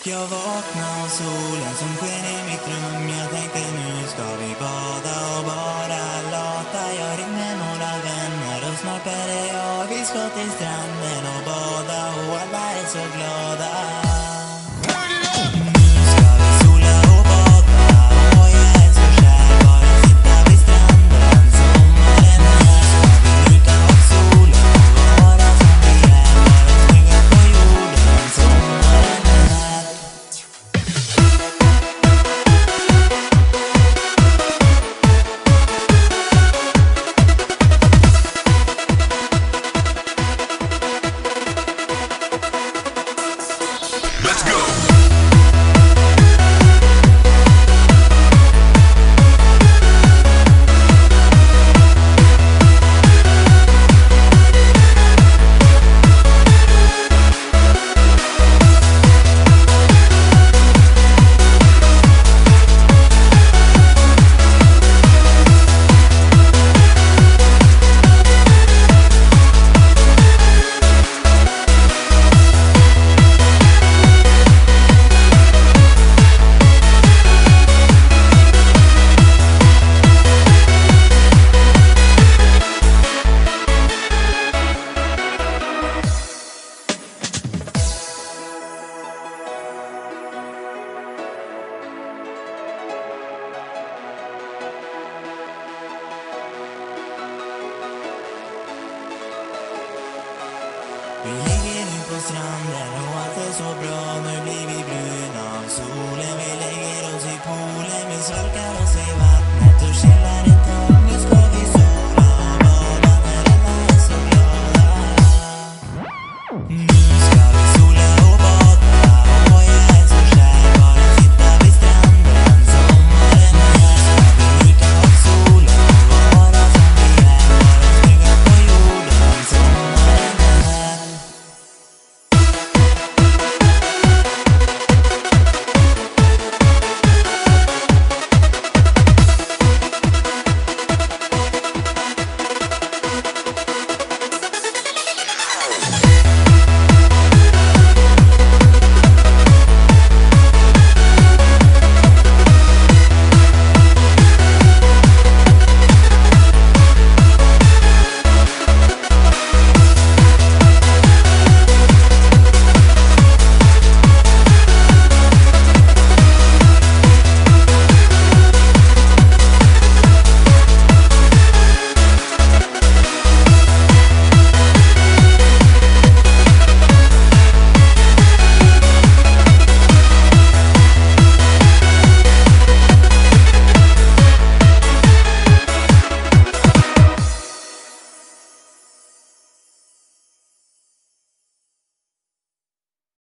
Jag vaknade av solen som sken i mitt rum. Jag tänkte nu ska vi bada och bara lata. Jag ringde några vänner och snart är det jag. Vi ska till stranden och bada och alla är så glada. Nu ska vi sola och bada och jag är så kär. Bara sitta vid stranden, sommaren är här. Ska vi njuta av solen och vara som vi är. Bara smyga på jorden, sommaren är här. Let's go! Vi ligger nu på stranden och allt är så bra. Nu blir vi bruna av solen. Vi lägger oss i poolen, vi svalkar oss i vatten.